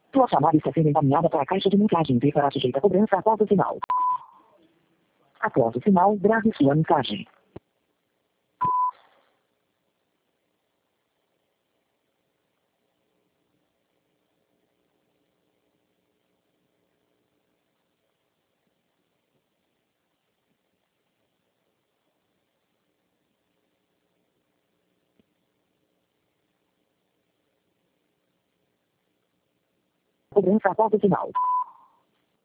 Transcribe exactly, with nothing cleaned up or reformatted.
Sua chamada está sendo encaminhada para a caixa de mensagens e será sujeita a cobrança após o sinal. Após o sinal, grave sua mensagem. Cobrança após o sinal.